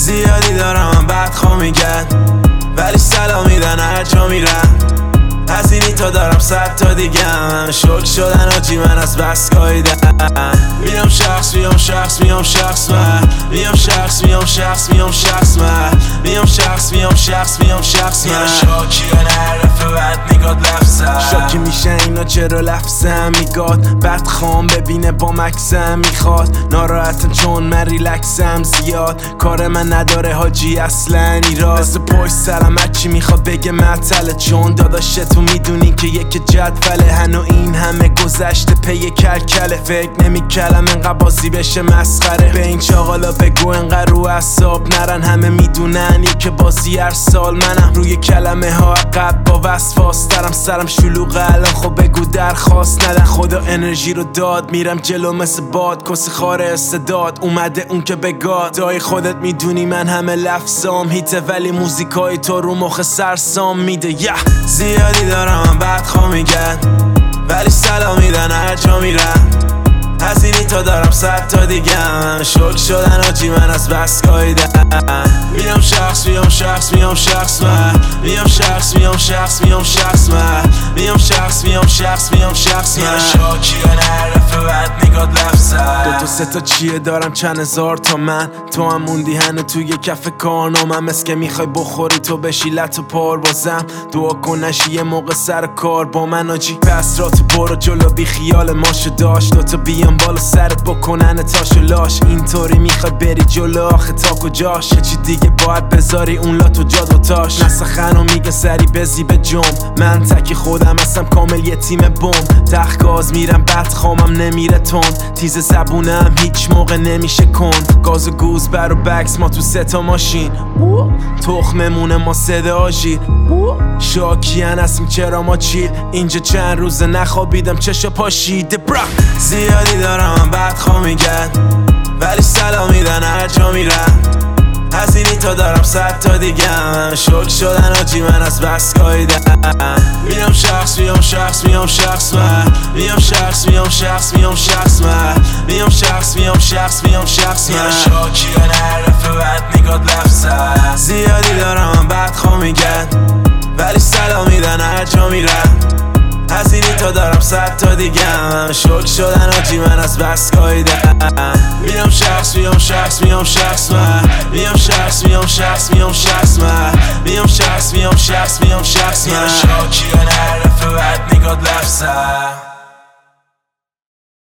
زیادی دارم من بدخواه میگن، ولی سلام میدن هر جا میرم. از اینی تا دارم 100 تا دیگه هم شک شدن آجی من از بس گاییدن. میام شخص میام شخص میام شخص من، میام شخص میام شخص میام شخص من، میام شخص میام شخص میام شخص من. شاکی نعرفه بد نگاد لفظم، شاکی میشه اینا چرا لفظم میگاد. بدخوام ببینه با مکسم میخواد، ناراحتم چون من ریلکسم زیاد. کار من نداره حاجی اصلا ایراد، مثل پشت سرم هرچی میخواد بگه معطله. چون داداش تو میدونی که یک جدوله، هنو این همه گذشته پی کلکله. فکر نمیکردم انقدر بازی بشه مسخره، به این چاقالا بگو انقدر رو اعصاب نرن. همه میدونن یک بازی هر سال منم، روی کلمه ها عقب با وسواس دارم. سرم شلوغه الان خب بگو درخواست ندن. خدا انرژی رو داد میرم جلو مثل باد، کسی خار استعداد اومده اون که بگاد. دای خودت میدونی من همه لفظام هیته، ولی موزیکای تو رو مخ سرسام میده. زیادی دارم من بدخواه میگن، ولی سلام میدن هر جا میرم. از اینی تا دارم 100 تا دیگه هم شک شدن آجی من از بس گاییدن. میام شخص میام شخص میام شخص من، میام شخص میام شخص میام شخص من، میام شخص میام شخص میام شخص من. شاکی نعرفه بد نگاد لفظم، 2 تا 3 تا چیه دارم چند هزار تا من. تو هم موندی هنو توی کف کارنامم، مثل که میخوای بخوری تو بشی لط و پار بازم. دعا کن نشی یه موقع سر کار با من آجی. پس را تو برو جلو بی خیال ماشو داشت، 2 تا بیام بالا سرت بکنن تاشو لاش. اینطوری میخوای بری جلو آخه تا کجاش؟ یه چی دیگه باید بذاری اون لاتو جاد و تاش. نسخن و میگه سری بزی به جم، من تکی خودم هستم کامل یه تیم بم. تخت میرم بدخوامم نمیره تند، تیز زبونم هیچ موقع نمیشه کند. گاز و گوز بر و بکس ما تو 3 تا ماشین، تخممونه ما صدا آژیر. شاکیان هستیم چرا ما چیل، اینجا چند روزه نخوابیدم چشا پاشیده. زیادی دارم من بدخواه میگن، ولی سلام میدن هر جا میرم. از اینی تا دارم 100 تا دیگه هم شک شدن آجی من از بس گاییدن. میام شخص میام شخص میام شخص من، میام شخص میام شخص میام شخص من، میام شخص میام شخص میام شخص من. شاکی نعرفه بد نگاد لفظم، زیادی دارم من بدخواه میگن، ولی سلام میدن هر جا میرم. از اینی تا دارم 100 تا دیگه هم شک شدن آجی من از بس گاییدن. میام شخص میام شخص میام شخص من، میام شخص میام شخص میام شخص من، میام شخص میام شخص میام شخص من.